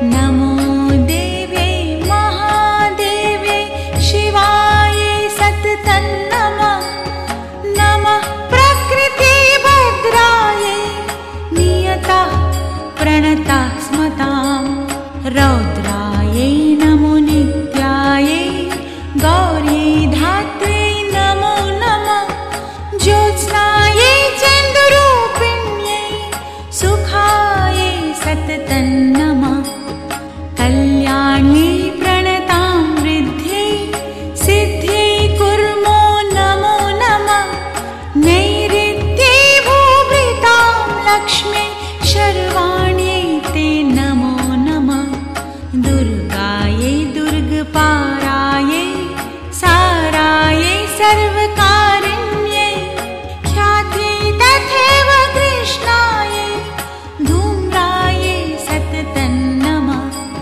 नमो देव्यै महादेव्यै शिवायै सततं नमः। नमः प्रकृतिभद्रायै नियतः प्रणतः स्मतां। रौद्रायै नमो नित्यायै गौरी धात्र्यै नमो नमः। ज्योत्स्नायै चन्द्ररूपिण्यै सुखायै सततं नमः। कल्याण्यै प्रणतां वृद्ध्यै सिद्ध्यै कुर्मो नमो नमः। नैऋत्यै भूभृतां लक्ष्म्यै शर्वाण्यै ते नमो नमः। दुर्गायै दुर्गपारायै सारायै सर्वकारिण्यै ख्यात्यै तथैव कृष्णायै धूम्रायै सततं नमः।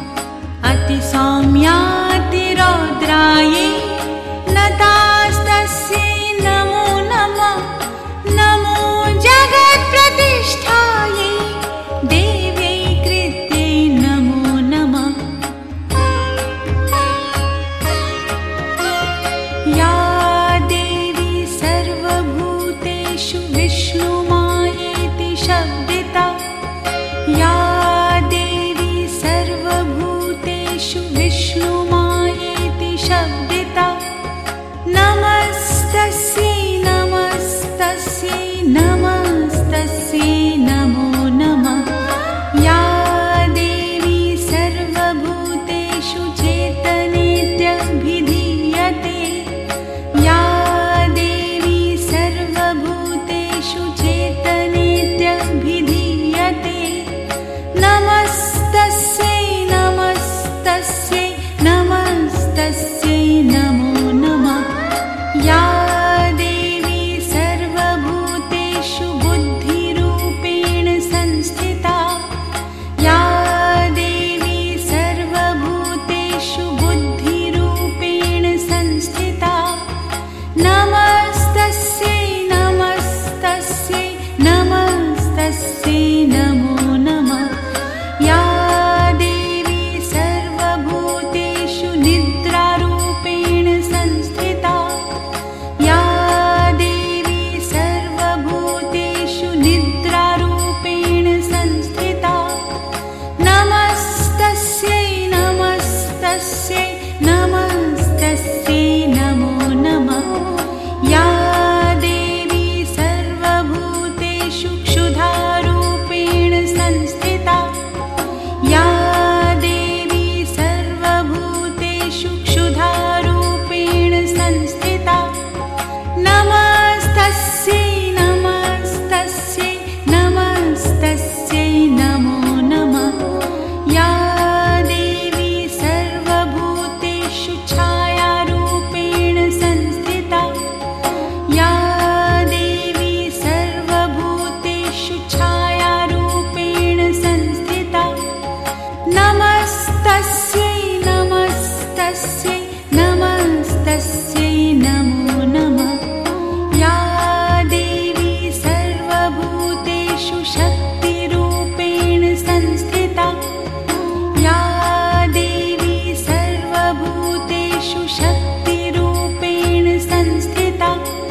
अतिसौम्यातिरौद्रायै नतास्तस्यै नमो नमः। नमो जगत्प्रतिष्ठायै देव्यै कृत्यै नमो नमः। या देवी सर्वभूतेषु विष्णुमायेति शब्दिता। या देवी सर्वभूतेषु विष्णुमायेति शब्दिता। नमस्तस्यै नमस्तस्यै नमस्तस्यै नमो नमः। या देवी सर्वभूतेषु चेतनेत्यभिधीयते। या देवी सर्वभूतेषु चेतनेत्यभिधीयते। नमस्तस्यै नमस्तस्यै नमस्तस्यै नमो नमः। या देवी सर्वभूतेषु बुद्धिरूपेण संस्थिता। या देवी सर्वभूतेषु बुद्धिरूपेण संस्थिता। नमस्तस्यै नमस्तस्यै नमस्तस्यै नमो नमः। या देवी सर्वभूतेषु निद्रारूपेण संस्थिता। या देवी सर्वभूतेषु निद्रारूपेण संस्थिता। नमस्तस्यै नमस्तस्यै नमस्तस्यै नमो नमः। या देवी सर्वभूतेषु क्षुधारूपेण संस्थिता। या देवी सर्वभूतेषु क्षुधारूपेण संस्थिता। नमस्तस्यै नमस्तस्यै नमस्तस्यै नमो नमः। या देवी सर्वभूतेषु छायारूपेण संस्थिता। या देवी सर्वभूतेषु छायारूपेण संस्थिता। नमस्तस्यै नमस्तस्यै नमस्तस्यै नमो नमः। या देवी सर्वभूतेषु शक्तिरूपेण संस्थिता। या देवी सर्वभूतेषु शक्तिरूपेण संस्थिता।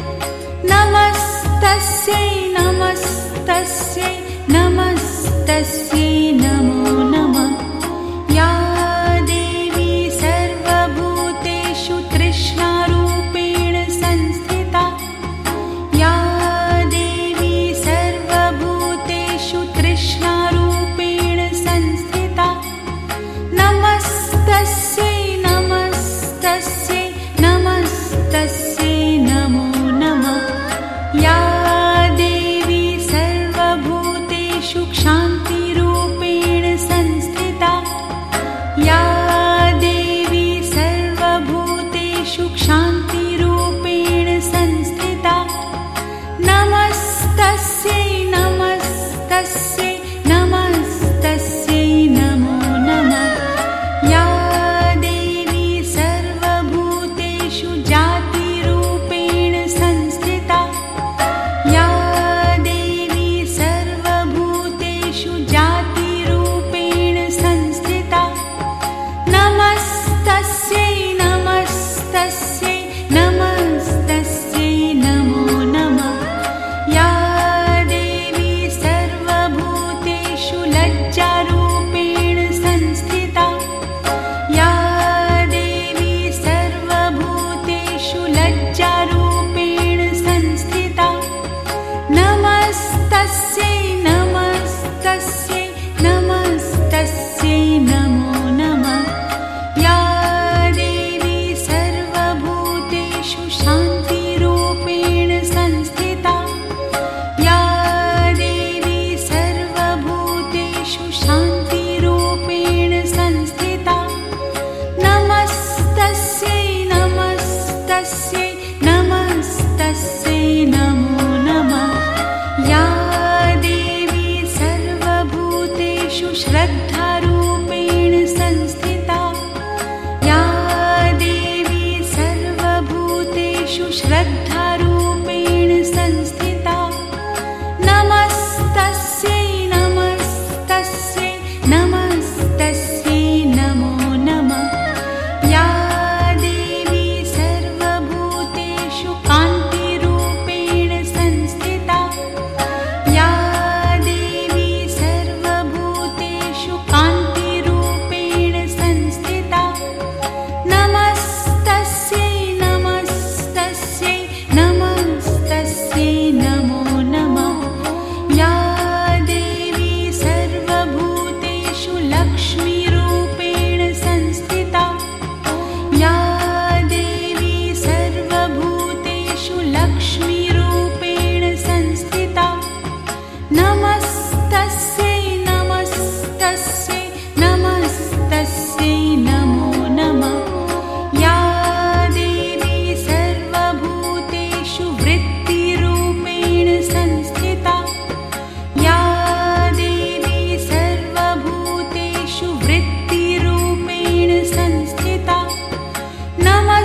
नमस्तस्यै नमस्तस्यै नमस्तस्यै नमो नमः। या देवी सर्वभूतेषु तृष्णारूपेण संस्थिता। या देवी सर्वभूतेषु तृष्णारूपेण संस्थिता। नमस्तस्यै नमस्तस्यै नमस्तस्यै नमो नमः। या देवी सर्वभूतेषु क्षान्तिरूपेण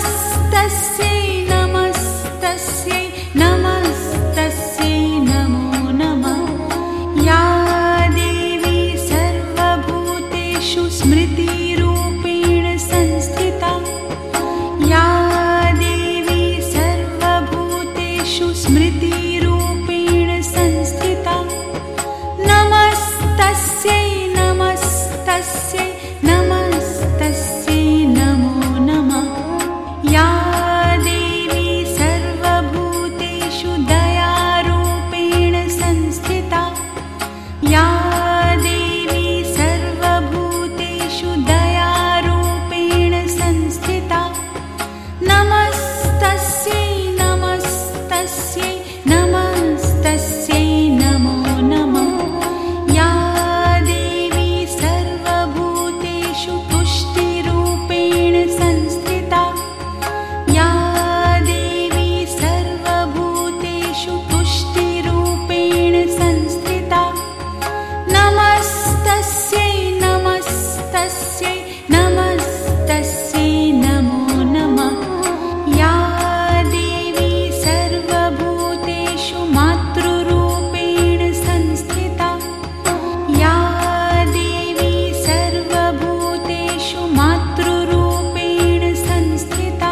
नमस्तस्यै नमस्तस्यै नमस्तस्यै नमो नमः। या देवी सर्वभूतेषु स्मृतिरूपेण संस्थिता, या देवी सर्वभूतेषु स्मृतिरूपेण संस्थिता, नमस्तस्यै नमस्तस्यै नमस्तस्यै नमो नमः। या देवी सर्वभूतेषु दयारूपेण संस्थिता, या देवी सर्वभूतेषु दयारूपेण संस्थिता, नमस्तस्यै नमस्तस्यै नमस्तस्यै नमो नमः। या देवी सर्वभूतेषु तुष्टिरूपेण संस्थिता, या देवी सर्वभूतेषु तुष्टिरूपेण संस्थिता, नमस्तस्यै नमस्तस्यै नमस्तस्यै नमो नमः। या देवी सर्वभूतेषु मातृरूपेण संस्थिता, या देवी सर्वभूतेषु मातृरूपेण संस्थिता,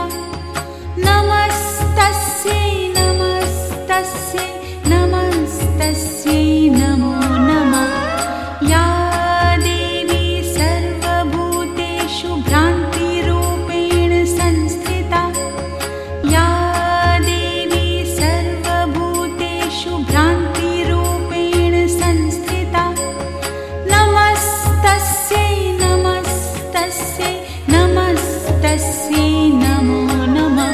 नमस्तस्यै नमस्तस्यै नमस्तस्यै नमो नमः। या देवी सर्वभूतेषु भ्रान्तिरूपेण संस्थिता, या देवी सर्वभूतेषु भ्रान्तिरूपेण संस्थिता, नमस्तस्यै नमस्तस्यै नमस्तस्यै नमो नमः।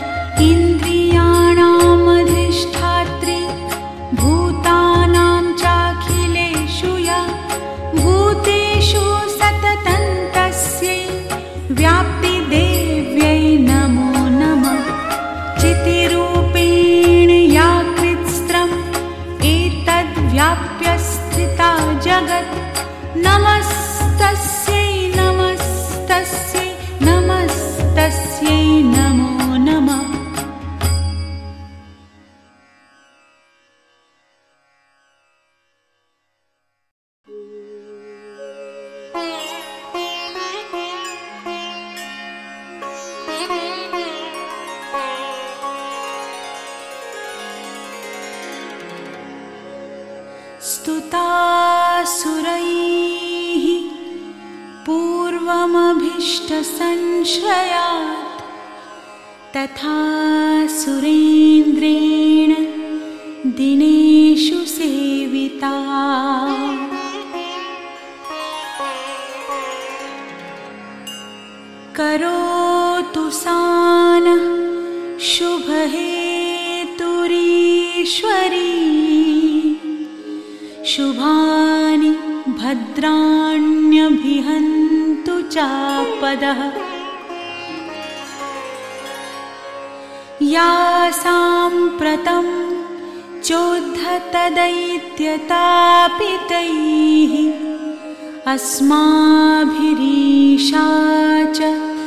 इन्द्रियाणामधिष्ठात्री भूतानां चाखिलेषु या, भूतेषु सततं तस्यै व्याप्तिदेव्यै नमो नमः। चितिरूपेण या कृत्स्नम् एतद्व्याप्य स्थिता जगत्, नमस्तस्यै नमस्तस्यै नमस्तस्यै नमो नमः। स्तुतासुरैः पूर्वमभीष्टसंश्रयात्, तथा सुरेन्द्रेण दिनेषु सेविता। करोतु सानः शुभहेतुरीश्वरी, शुभानि भद्राण्यभिहन्तु चापदः। या साम्प्रतं चोद्धतदैत्यतापितैः, अस्माभिरीशा च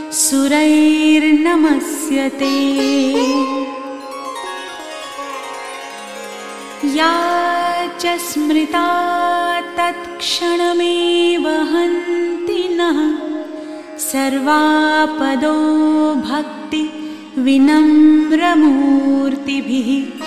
सुरैर्नमस्यते। या च स्मृता तत्क्षणमेव हन्ति नः, सर्वापदो भक्ति विनम्रमूर्तिभिः।